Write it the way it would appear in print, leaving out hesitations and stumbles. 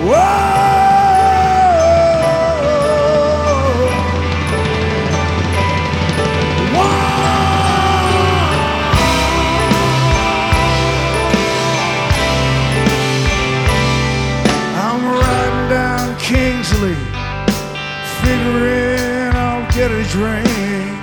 I'm riding down Kingsley, figuring I'll get a drink.